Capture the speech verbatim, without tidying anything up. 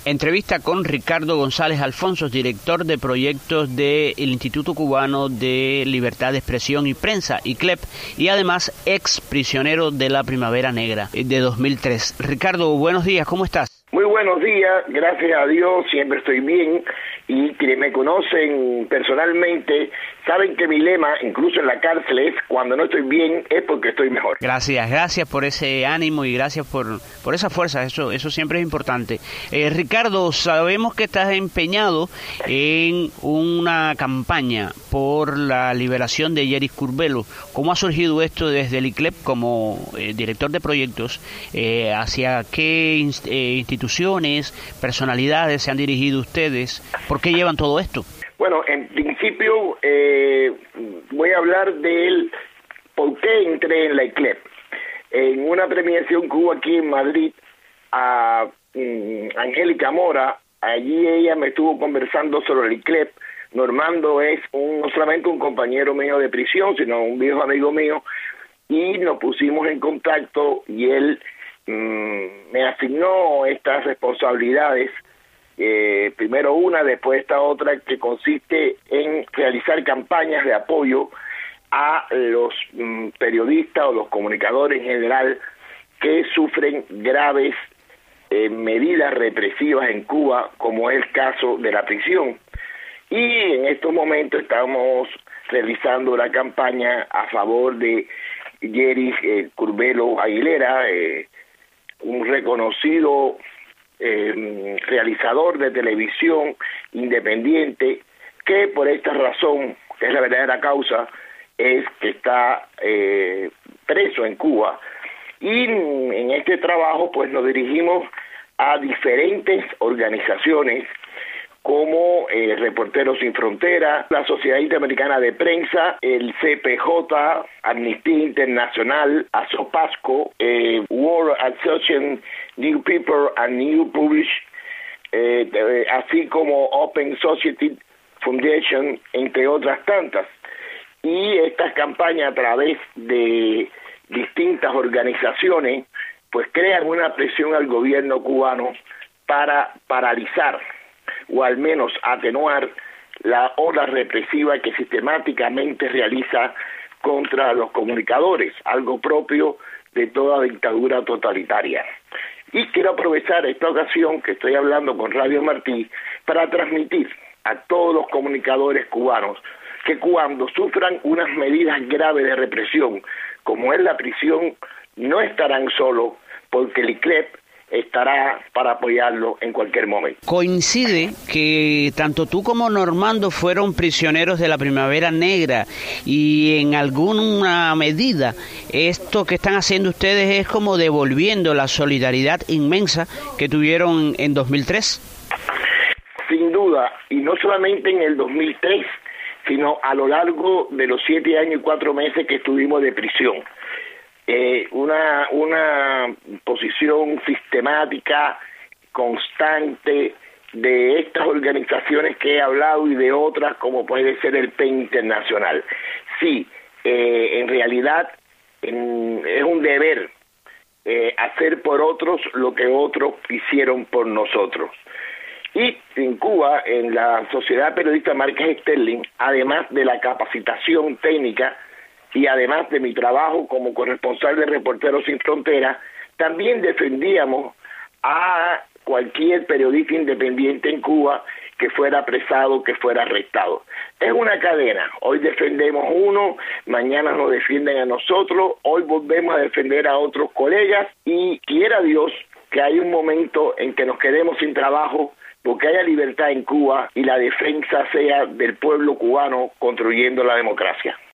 Entrevista con Ricardo González Alfonso, director de proyectos del Instituto Cubano de Libertad de Expresión y Prensa, I C L E P, y además ex prisionero de la Primavera Negra de dos mil tres. Ricardo, buenos días, ¿cómo estás? Muy buenos días, gracias a Dios, siempre estoy bien, y quienes me conocen personalmente saben que mi lema, incluso en la cárcel, es cuando no estoy bien es porque estoy mejor. Gracias, gracias por ese ánimo y gracias por, por esa fuerza, eso, eso siempre es importante. Eh, Ricardo, sabemos que estás empeñado en una campaña por la liberación de Yeris Curbelo. ¿Cómo ha surgido esto desde el I C L E P como eh, director de proyectos? Eh, ¿Hacia qué inst eh, instituciones, personalidades se han dirigido ustedes? ¿Por qué llevan todo esto? Bueno, en principio eh, voy a hablar del por qué entré en la I C L E P. En una premiación que hubo aquí en Madrid, a um, Angélica Mora, allí ella me estuvo conversando sobre el I C L E P. Normando es un, no solamente un compañero mío de prisión, sino un viejo amigo mío, y nos pusimos en contacto y él um, me asignó estas responsabilidades. Eh, primero una, después esta otra, que consiste en realizar campañas de apoyo a los mm, periodistas o los comunicadores en general que sufren graves eh, medidas represivas en Cuba, como es el caso de la prisión. Y en estos momentos estamos realizando una campaña a favor de Yeris eh, Curbelo Aguilera, eh, un reconocido Eh, realizador de televisión independiente, que por esta razón, que es la verdadera causa, es que está eh, preso en Cuba. Y en este trabajo pues nos dirigimos a diferentes organizaciones como eh, Reporteros Sin Fronteras, la Sociedad Interamericana de Prensa, el C P J, Amnistía Internacional, ASOPASCO, eh, World Association New People and New Publish, eh, eh, así como Open Society Foundation, entre otras tantas. Y estas campañas a través de distintas organizaciones pues crean una presión al gobierno cubano para paralizar o al menos atenuar la ola represiva que sistemáticamente realiza contra los comunicadores, algo propio de toda dictadura totalitaria. Y quiero aprovechar esta ocasión que estoy hablando con Radio Martí para transmitir a todos los comunicadores cubanos que cuando sufran unas medidas graves de represión, como es la prisión, no estarán solos, porque el I C L E P estará para apoyarlo en cualquier momento. Coincide que tanto tú como Normando fueron prisioneros de la Primavera Negra y en alguna medida esto que están haciendo ustedes es como devolviendo la solidaridad inmensa que tuvieron en dos mil tres. Sin duda, y no solamente en el dos mil tres, sino a lo largo de los siete años y cuatro meses que estuvimos de prisión. Eh, una una posición sistemática, constante de estas organizaciones que he hablado y de otras como puede ser el P E N Internacional. Sí, eh, en realidad en, es un deber eh, hacer por otros lo que otros hicieron por nosotros. Y en Cuba, en la Sociedad Periodista Márquez Sterling, además de la capacitación técnica y además de mi trabajo como corresponsal de Reporteros Sin Fronteras, también defendíamos a cualquier periodista independiente en Cuba que fuera apresado, que fuera arrestado. Es una cadena. Hoy defendemos uno, mañana nos defienden a nosotros, hoy volvemos a defender a otros colegas y quiera Dios que hay un momento en que nos quedemos sin trabajo porque haya libertad en Cuba y la defensa sea del pueblo cubano construyendo la democracia.